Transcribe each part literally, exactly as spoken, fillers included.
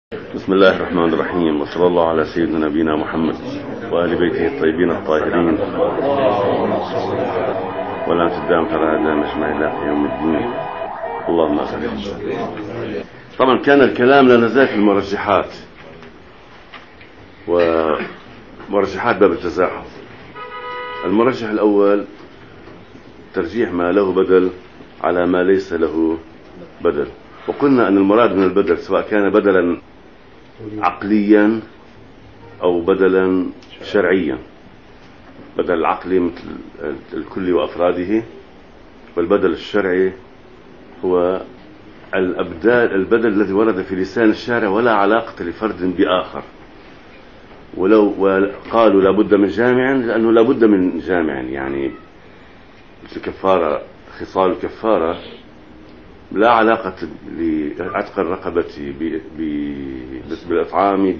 بسم الله الرحمن الرحيم، وصلى الله على سيدنا نبينا محمد وآل بيته الطيبين الطاهرين ولا تدام فرادنا مجمع الله يوم الدين. اللهم أخير. طبعا كان الكلام لا نزال في المرجحات ومرجحات باب التزاحف. المرجح الأول ترجيح ما له بدل على ما ليس له بدل، وقلنا أن المراد من البدل سواء كان بدلا عقليا أو بدلا شرعيا. بدل العقلي مثل الكل وأفراده، والبدل الشرعي هو الأبدال البدل الذي ورد في لسان الشارع ولا علاقة لفرد بآخر. ولو قالوا لابد من جامع لأنه لابد من جامع، يعني مثل كفارة، خصال الكفارة لا علاقة لعتق الرقبة بالإطعام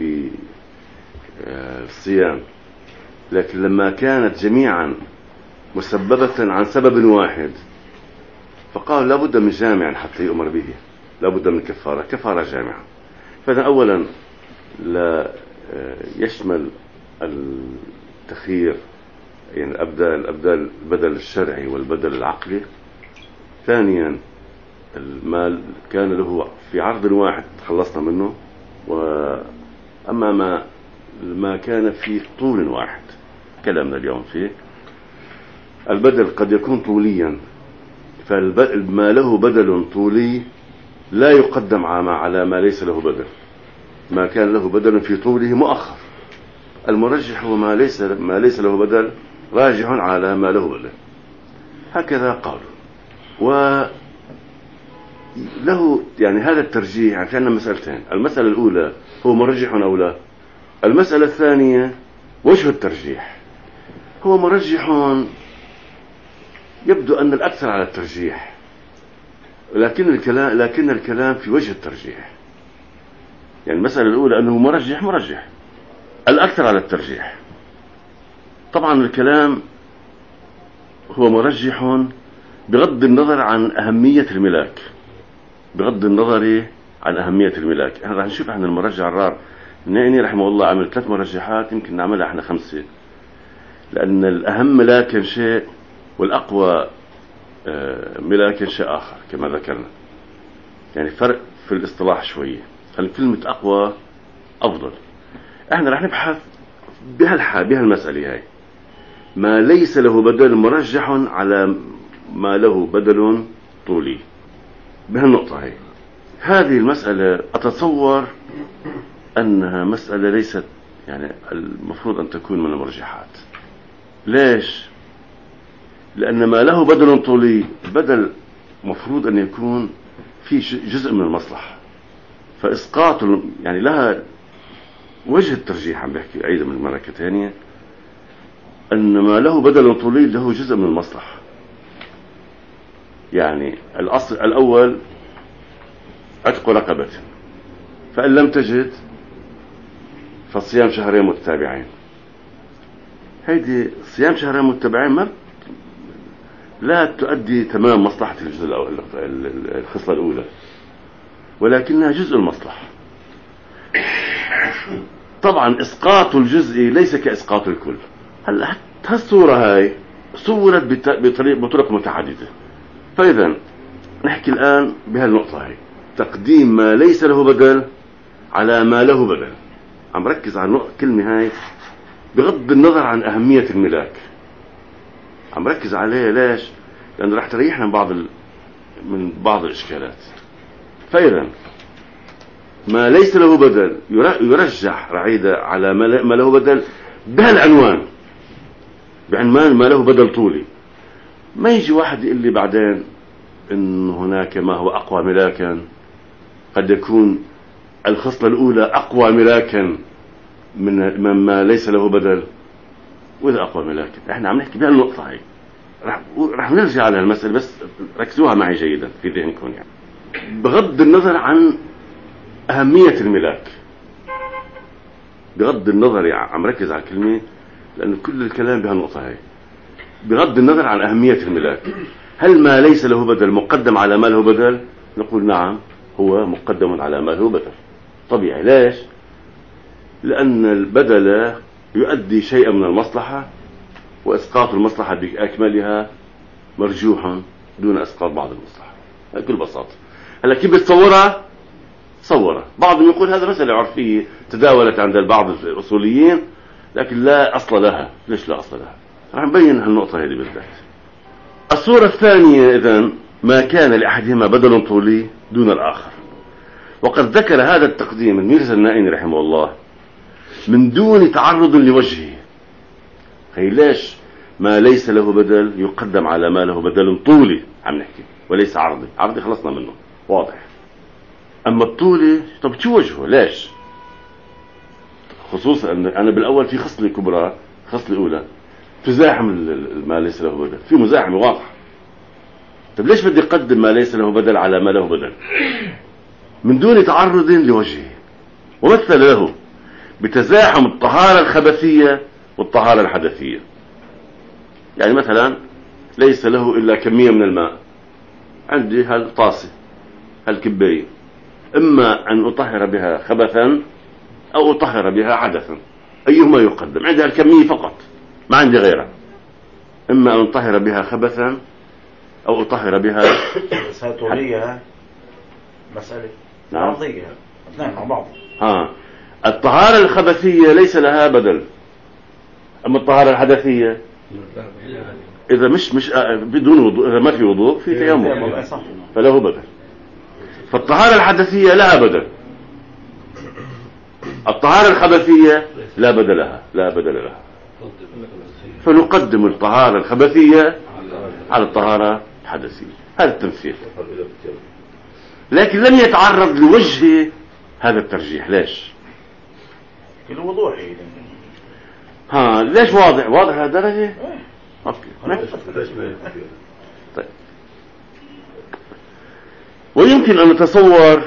بالصيام، لكن لما كانت جميعا مسببة عن سبب واحد فقالوا لابد من جامع حتى يؤمر به، لابد من كفارة كفارة جامعة. فإذا أولا لا يشمل التخيير يعني الأبدال الأبدال البدل الشرعي والبدل العقلي. ثانيا المال كان له في عرض واحد خلصنا منه، وأما ما ما كان في طول واحد كلامنا اليوم فيه. البدل قد يكون طوليا، فما له بدل طولي لا يقدم على ما ليس له بدل. ما كان له بدل في طوله مؤخر. المرجح هو ما ليس ما ليس له بدل راجح على ما له بدل، هكذا قالوا. و له يعني هذا الترجيح يعني عندنا مسألتين. المسألة الأولى هو مرجح أو لا. المسألة الثانية وجه الترجيح. هو مرجح، يبدو أن الأكثر على الترجيح، لكن الكلام لكن الكلام في وجه الترجيح. يعني المسألة الأولى أنه مرجح مرجح الأكثر على الترجيح. طبعا الكلام هو مرجح بغض النظر عن أهمية الملاك، بغض النظر عن أهمية الملاك. احنا راح نشوف احنا المرجح الرار النائني رحمه الله عمل ثلاث مرجحات، يمكن نعملها احنا خمسة، لأن الأهم ملاكا شيء والأقوى ملاكا شيء آخر كما ذكرنا. يعني فرق في الاصطلاح شوية، كلمة أقوى أفضل. احنا راح نبحث بهالحال بهالمسألة هاي ما ليس له بدل مرجح على ما له بدل طولي. بهالنقطة هاي هذه المسألة أتصور أنها مسألة ليست يعني المفروض أن تكون من المرجحات. ليش؟ لأن ما له بدل طولي بدل مفروض أن يكون في جزء من المصلحة، فإسقاط يعني لها وجه الترجيح. عم بحكي أيضا من الملكة ثانية أن ما له بدل طولي له جزء من المصلحة. يعني الأصل الأول عتق رقبة، فإن لم تجد فصيام شهرين متتابعين. هيدي صيام شهرين متتابعين ما لا تؤدي تمام مصلحة الجزء الأول الخصلة الأولى، ولكنها جزء المصلحة. طبعا إسقاط الجزء ليس كإسقاط الكل. هلا هالصورة هاي صورت بطريق بطرق متعددة. فإذا نحكي الآن بهالنقطة هاي تقديم ما ليس له بدل على ما له بدل. عم ركز على النقطة كلمة هاي بغض النظر عن أهمية الملاك، عم ركز عليها. ليش؟ لأنه راح تريحنا من بعض ال... من بعض الإشكالات. فإذا ما ليس له بدل يرجح رعيدة على ما له بدل بهالعنوان، بعنوان ما له بدل طولي. ما يجي واحد يقول لي بعدين إن هناك ما هو أقوى ملاكا، قد يكون الخصلة الأولى أقوى ملاكا من ما ليس له بدل. وإذا أقوى ملاكا إحنا عم نحكي بهالنقطة هاي، رح رح نرجع على المسألة، بس ركزوها معي جيدا في ذهنكم. يعني بغض النظر عن أهمية الملاك، بغض النظر يعني عم ركز على الكلمة لأن كل الكلام بهالنقطة هاي. بغض النظر عن أهمية الملاك، هل ما ليس له بدل مقدم على ما له بدل؟ نقول نعم، هو مقدم على ما له بدل. طبيعي. ليش؟ لأن البدل يؤدي شيئا من المصلحة، وإسقاط المصلحة بأكملها مرجوح دون إسقاط بعض المصلحة، بكل بساطة. هلا كيف بتصورها؟ تصورها بعضهم يقول هذا مسألة عرفية تداولت عند بعض الأصوليين لكن لا أصل لها. ليش لا أصل لها؟ رح نبين هالنقطة هذه بالذات. الصورة الثانية إذن ما كان لأحدهما بدل طولي دون الآخر، وقد ذكر هذا التقديم الميرزا النائني رحمه الله من دون تعرض لوجهه. هي ليش ما ليس له بدل يقدم على ما له بدل طولي عم نحكي، وليس عرضي. عرضي خلصنا منه واضح، أما الطولي طب شو وجهه؟ ليش؟ خصوصا أن أنا بالأول في خصلة كبرى، خصلة أولى تزاحم ما ليس له بدل، في مزاحمة واضحة. طب ليش بدي أقدم ما ليس له بدل على ما له بدل؟ من دون تعرض لوجهه، ومثل له بتزاحم الطهارة الخبثية والطهارة الحدثية. يعني مثلا ليس له إلا كمية من الماء، عندي هالطاسة هالكباية، إما أن أطهر بها خبثا أو أطهر بها حدثا، أيهما يقدم؟ عندي هالكمية فقط ما عندي غيرها، إما أن أطهر بها خبثا أو أطهر بها ساتورية مسألة نعم عرضية اثنين مع بعض. ها الطهارة الخبثية ليس لها بدل، أما الطهارة الحدثية إذا مش مش بدون وضوء، إذا ما في وضوء في تيمم فله بدل. فالطهارة الحدثية لها بدل، الطهارة الخبثية لا بدل لها، لا بدل لها. فنقدم الطهارة الخبثية على الطهارة الحدثية. هذا التمثيل، لكن لم يتعرض لوجه هذا الترجيح. ليش؟ الوضوح ها ليش واضح؟ واضح لهالدرجة؟ اوكي. طيب. ويمكن ان نتصور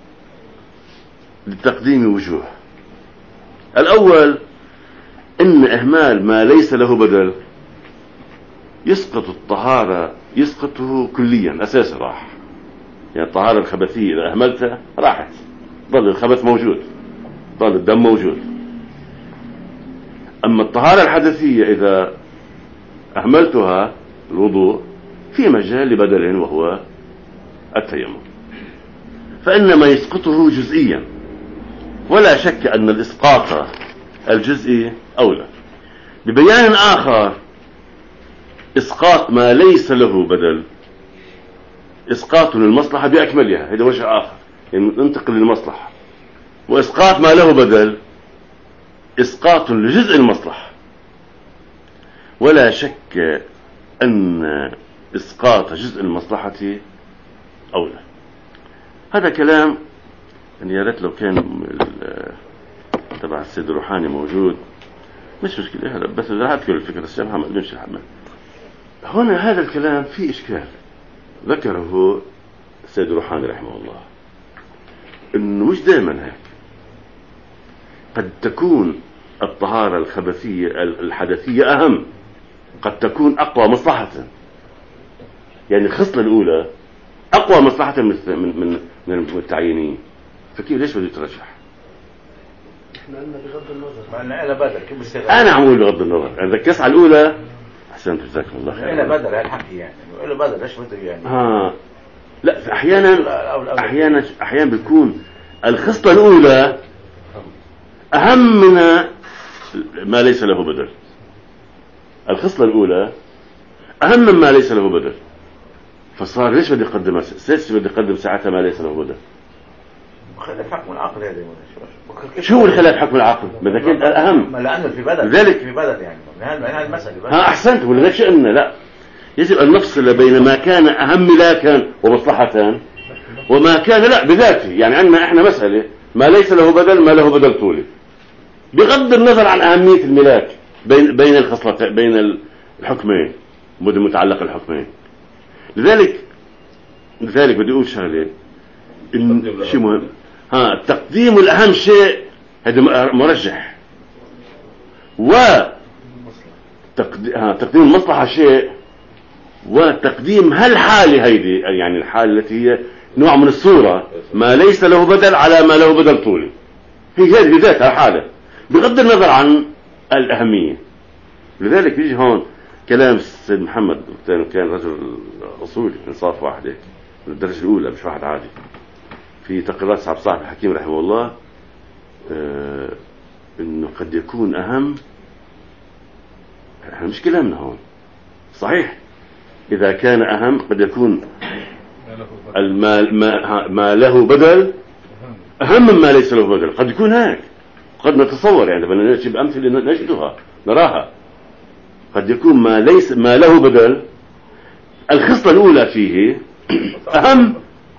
لتقديم وجوه. الاول ان اهمال ما ليس له بدل يسقط الطهارة، يسقطه كليا اساسا، راح. يعني الطهارة الخبثية اذا اهملتها راحت، ظل الخبث موجود، ظل الدم موجود. اما الطهارة الحدثية اذا اهملتها الوضوء في مجال لبدل وهو التيمم، فانما يسقطه جزئيا، ولا شك ان الاسقاط الجزئي اولى. ببيان اخر اسقاط ما ليس له بدل اسقاط للمصلحة باكملها، هذا وجه اخر، يعني ننتقل للمصلحة. واسقاط ما له بدل اسقاط لجزء المصلحة، ولا شك ان اسقاط جزء المصلحة اولى. هذا كلام يعني يا ريت لو كان تبع السيد الروحاني موجود، مش مشكلة هلا، بس اذا هذكر الفكرة الشيخ محمد بن شحمة. هنا هذا الكلام فيه اشكال ذكره السيد الروحاني رحمه الله، انه مش دائما هيك. قد تكون الطهارة الخبثية الحدثية اهم، قد تكون اقوى مصلحة. يعني الخصلة الاولى اقوى مصلحة من من من التعيينين، فكيف ليش بده يترجح؟ احنا قلنا بغض النظر، ما قلنا الا بدل. كيف بصير؟ انا عم اقول بغض النظر، انا ركزت على الاولى. احسنت جزاكم الله خير. الا بدل هالحكي يعني، الا بدل ايش بده يعني؟ ها لا، احيانا احيانا احيانا بيكون الخصلة الاولى اهم من ما ليس له بدل. الخصلة الاولى اهم من ما ليس له بدل، فصار ليش بدي اقدم ليش بدي اقدم ساعتها ما ليس له بدل؟ خلاف حكم العقل هذا. شو الخلاف حكم العقل؟ بدك كنت اهم لانه في بدل، لذلك في بدل يعني هاي المسألة. ها احسنت، ولذلك شئنا لا يجب ان نفصل بين ما كان اهم ملاكا ومصلحة وما كان لا بذاته. يعني عندنا احنا مسألة ما ليس له بدل، ما له بدل طولي، بغض النظر عن اهمية الملاك بين بين الخصلتين، بين الحكمين، متعلق الحكمين. لذلك لذلك بدي اقول شغله ان شيء مهم. ها التقديم الاهم شيء هذا مرجح، و تقديم المصلحة شيء، وتقديم هالحالة هيدي يعني الحالة التي هي نوع من الصورة ما ليس له بدل على ما له بدل طولي، هي هذه بذاتها حالة بغض النظر عن الأهمية. لذلك يجي هون كلام السيد محمد، كان رجل أصولي إنصاف واحد هيك من الدرجة الأولى، مش واحد عادي، في تقريرات صاحب صاحب الحكيم رحمه الله، آه إنه قد يكون أهم. إحنا مش كلامنا هون صحيح، إذا كان أهم قد يكون المال ما, ما له بدل أهم مما ليس له بدل، قد يكون هيك، قد نتصور يعني بدنا نجيب أمثلة نجدها نراها. قد يكون ما ليس ما له بدل الخصلة الأولى فيه أهم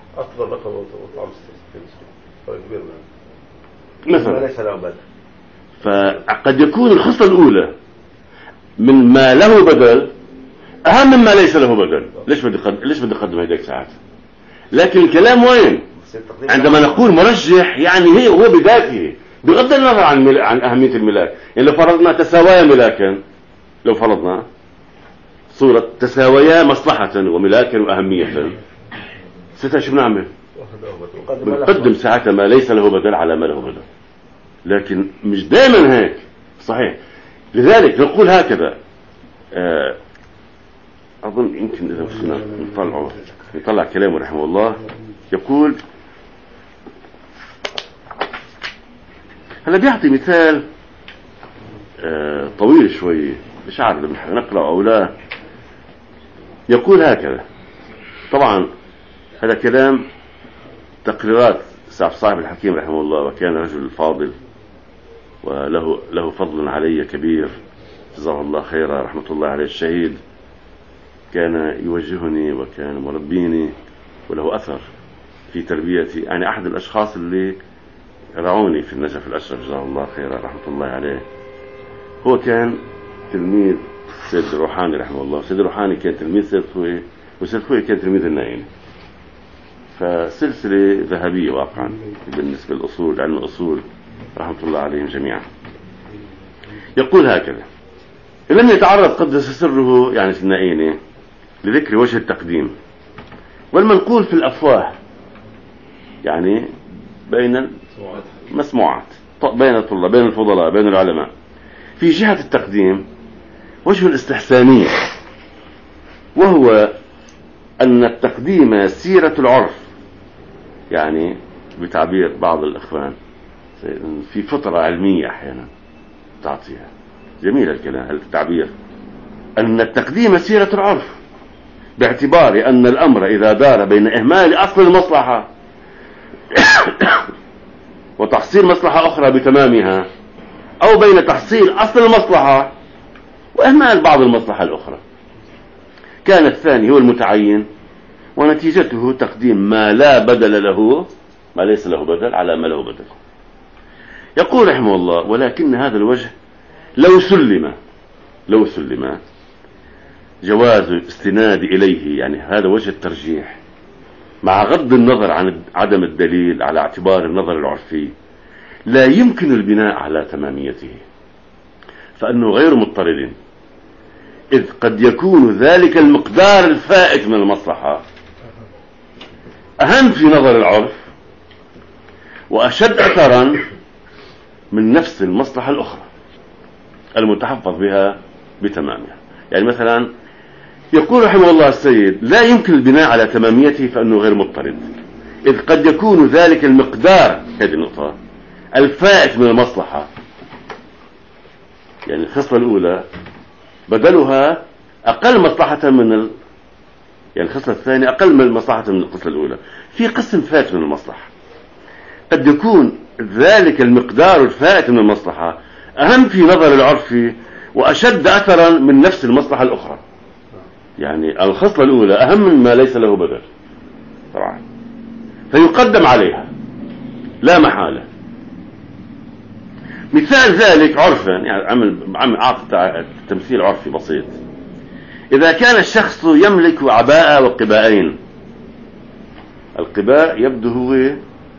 مثلا، ليس له بدل. فقد يكون الخصلة الأولى من ما له بدل أهم مما ليس له بدل. ليش بدي قد... ليش بدي أقدم هيك ساعات؟ لكن الكلام وين؟ عندما نقول مرجح يعني هي هو بذاته بغض النظر عن مل... عن أهمية الملاك. يعني لو فرضنا تساويا ملاكا، لو فرضنا صورة تساويا مصلحة وملاكا وأهمية، ستة شو بنعمل؟ بنقدم ساعتها ما ليس له بدل على ما له بدل. لكن مش دائما هيك صحيح. لذلك نقول هكذا، آه أظن يمكن إذا وصلنا نطلع نطلع كلامه رحمه الله. يقول هلا بيعطي مثال آه طويل شوي، مش عارف إذا نقرأ أو لا. يقول هكذا، طبعا هذا كلام تقريرات صاحب الحكيم رحمه الله، وكان رجل فاضل وله له فضل علي كبير جزاه الله خيرا رحمة الله عليه الشهيد. كان يوجهني وكان مربيني وله أثر في تربيتي، يعني أحد الأشخاص اللي رعوني في النجف الأشرف جزاه الله خيرا رحمة الله عليه. هو كان تلميذ سيد الروحاني رحمه الله. سيد الروحاني كان تلميذ سيد خوي، وسيد خوي كان تلميذ النائم، فسلسلة ذهبية واقعا بالنسبة للأصول، علم الأصول رحمة الله عليهم جميعا. يقول هكذا: لم يتعرض قدس سره يعني النائين لذكر وجه التقديم والمنقول في الأفواه، يعني بين المسموعات، بين الطلاب، بين الفضلاء، بين العلماء، في جهة التقديم وجه الاستحسانية، وهو أن التقديم سيرة العرف، يعني بتعبير بعض الإخوان في فطرة علمية أحيانا تعطيها، جميل الكلام التعبير، أن التقديم سيرة العرف، باعتبار أن الأمر إذا دار بين إهمال أصل المصلحة وتحصيل مصلحة أخرى بتمامها، أو بين تحصيل أصل المصلحة وإهمال بعض المصلحة الأخرى، كان الثاني هو المتعين، ونتيجته تقديم ما لا بدل له، ما ليس له بدل على ما له بدل. يقول رحمه الله: ولكن هذا الوجه لو سلم لو سلم جواز الاستناد إليه، يعني هذا وجه الترجيح مع غض النظر عن عدم الدليل على اعتبار النظر العرفي، لا يمكن البناء على تماميته، فأنه غير مضطرد، إذ قد يكون ذلك المقدار الفائت من المصلحة أهم في نظر العرف وأشد أثرا من نفس المصلحة الأخرى المتحفظ بها بتمامها. يعني مثلا يقول رحمه الله السيد: لا يمكن البناء على تماميته فأنه غير مضطرد، إذ قد يكون ذلك المقدار، هذه النقطة، الفائت من المصلحة، يعني الخصلة الأولى بدلها أقل مصلحة من ال... يعني الخصلة الثانية أقل من المصلحة من الخصلة الأولى، في قسم فات من المصلحة، قد يكون ذلك المقدار الفائت من المصلحة أهم في نظر العرف وأشد أثرا من نفس المصلحة الأخرى. يعني الخصلة الأولى أهم من ما ليس له بدل طبعا، فيقدم عليها لا محالة. مثال ذلك عرفا، يعني عمل عمل أعطى تمثيل عرفي بسيط: إذا كان الشخص يملك عباءة وقباءين، القباء يبدو هو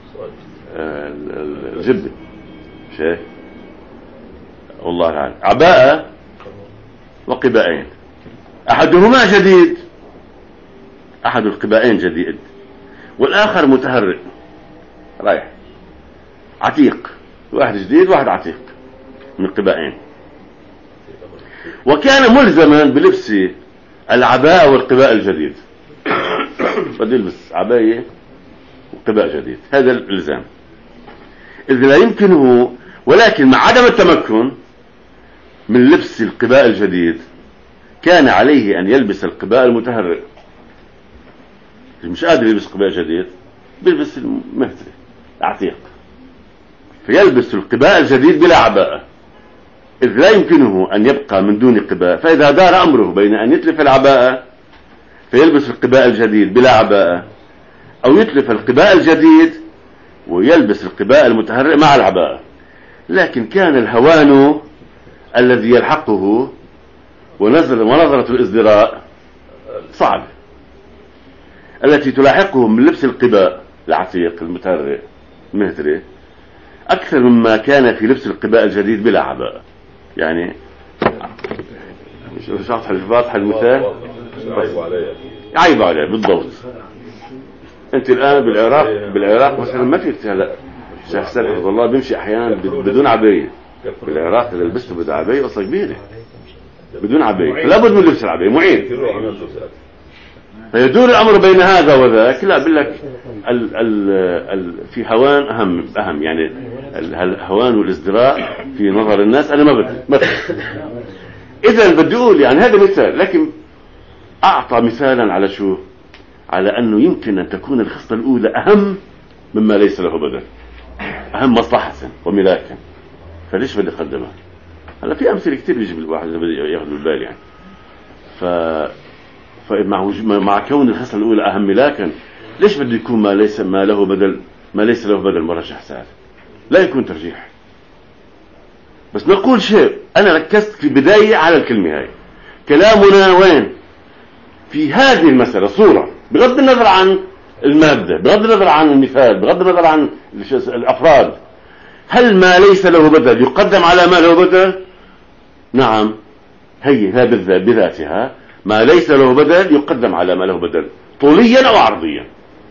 الجبة، شيء والله تعالى، عباءة وقباءين، أحدهما جديد، أحد القبائين جديد، والآخر متهرئ رايح عتيق، واحد جديد واحد عتيق من القبائين، وكان ملزما بلبس العباءة والقباء الجديد. بده يلبس عباية وقباء جديد، هذا الإلزام إذ لا يمكنه، ولكن مع عدم التمكن من لبس القباء الجديد كان عليه أن يلبس القباء المتهرئ. مش قادر يلبس قباء جديد بيلبس المهتري عتيق، فيلبس القباء الجديد بلا عباءة إذ لا يمكنه أن يبقى من دون قباء. فإذا دار أمره بين أن يتلف العباءة فيلبس القباء الجديد بلا عباءة، أو يتلف القباء الجديد ويلبس القباء المتهرئ مع العباءة. لكن كان الهوان الذي يلحقه ونظر ونظرة الازدراء صعبة التي تلاحقه من لبس القباء العتيق المتهرئ المهتري أكثر مما كان في لبس القباء الجديد بلا عباءة. يعني مش شرح الواضح المثال عيب عليه بالضبط. انت الان بالعراق بالعراق مثلا ما فيك هلا شيخ سلف رضي الله بيمشي احيانا بدون عبايه. بالعراق اذا لبسته بدون عبايه قصه كبيره بدون عبايه، فلا بد من لبس العبايه معين. فيدور الامر بين هذا وذاك. لا بقول لك ال ال ال في هوان اهم اهم يعني الهوان والازدراء في نظر الناس انا ما بدي مثلا. اذا بدي اقول يعني هذا مثال، لكن اعطى مثالا على شو؟ على انه يمكن ان تكون الخصله الاولى اهم مما ليس له بدل، اهم مصلحه وملاكا، فليش بدي اقدمها؟ هلا في امثله كثير بيجي بالواحد اذا بده ياخذ بالبال يعني. ف فمع مع كون الخصله الاولى اهم ملاكا ليش بده يكون ما ليس ما له بدل ما ليس له بدل مرجح سهل؟ لا يكون ترجيح. بس نقول شيء، انا ركزت في البدايه على الكلمه هاي. كلامنا وين؟ في هذه المساله صوره بغض النظر عن الماده، بغض النظر عن المثال، بغض النظر عن الافراد. هل ما ليس له بدل يقدم على ما له بدل؟ نعم، هي هي بذاتها ما ليس له بدل يقدم على ما له بدل طوليا او عرضيا.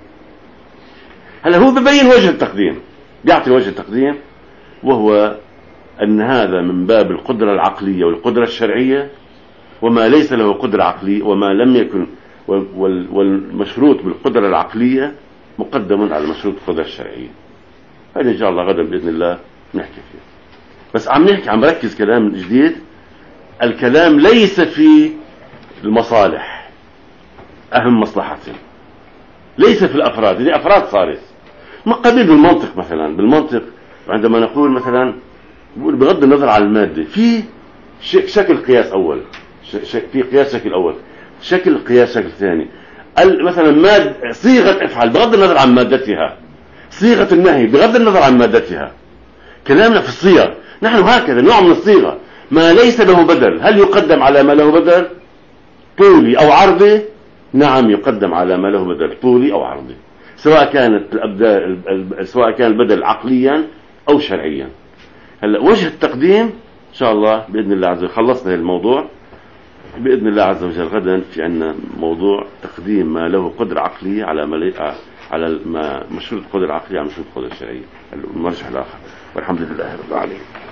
هلا هو ببين وجه التقديم، بيعطي وجه التقديم، وهو ان هذا من باب القدره العقليه والقدره الشرعيه، وما ليس له قدره عقليه وما لم يكن والمشروط بالقدره العقليه مقدم على مشروط القدره الشرعيه. هذا ان شاء الله غدا باذن الله نحكي فيه. بس عم نحكي عم ركز كلام جديد. الكلام ليس في المصالح اهم مصلحه، ليس في الافراد، هذه افراد صارت ما قبيل بالمنطق. مثلا بالمنطق عندما نقول مثلا بغض النظر عن الماده في شكل قياس اول، في قياس شكل اول، شكل قياس شكل ثاني. مثلا ماد صيغه افعل بغض النظر عن مادتها، صيغه النهي بغض النظر عن مادتها. كلامنا في الصيغ، نحن هكذا نوع من الصيغه. ما ليس له بدل هل يقدم على ما له بدل طولي او عرضي؟ نعم يقدم على ما له بدل طولي او عرضي، سواء كانت الابدال سواء كان البدل عقليا او شرعيا. هلا وجه التقديم ان شاء الله باذن الله عز وجل خلصنا الموضوع. باذن الله عز وجل غدا في عندنا موضوع تقديم ما له قدره عقليه على ما على ما مشروط قدره عقليه على مشروط قدره شرعيه، المرجح الاخر. والحمد لله رب العالمين.